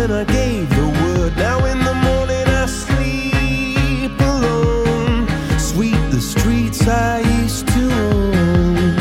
when I gave the word. Now in the morning I sleep alone. Sweep the streets I used to own.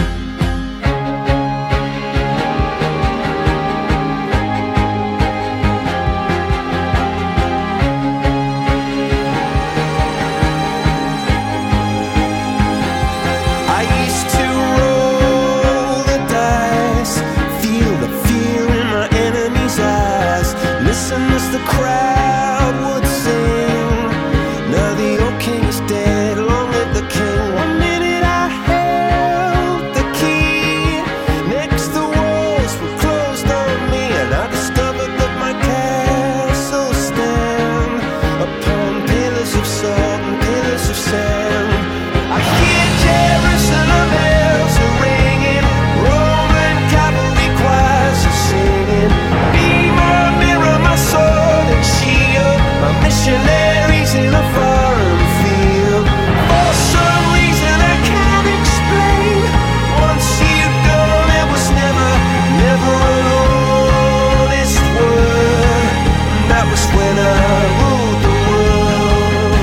I used to roll the dice, feel the fear in my enemy's eyes, listen as the crowd would sing. Now the old king is dead, long live the king. One minute I held the key, next the walls were closed on me, and I discovered that my castle stand upon pillars of salt and pillars of sand. I hear Jerusalem bells are ringing, Roman cavalry choirs are singing. Be my mirror, my sword and shield, my missionaries in a foreign field. For some reason I can't explain, once you'd gone it was never, never an honest word. And that was when I ruled the world.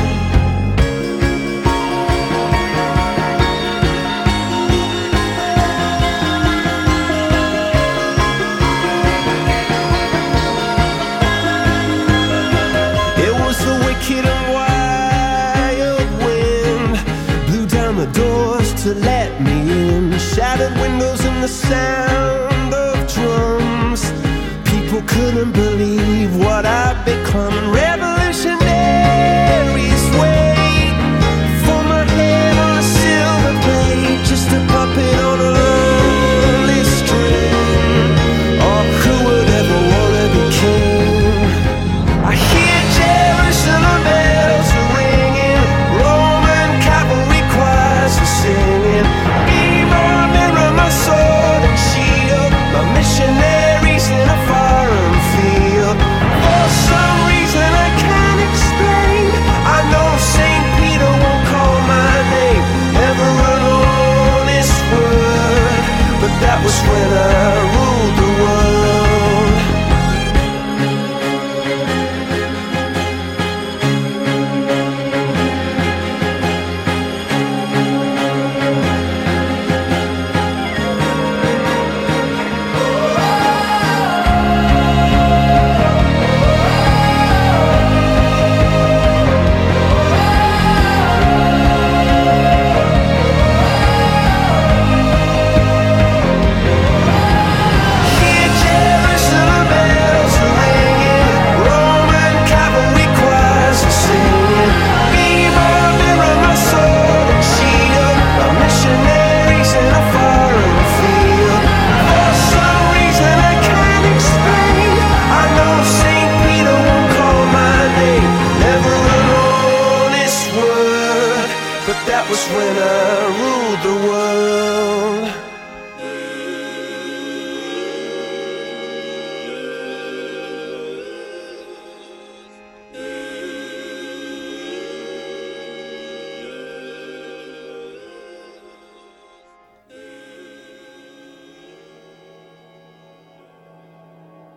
It was the wicked and wild wind, blew down the doors to let me in, shattered windows and the sound of drums. People couldn't believe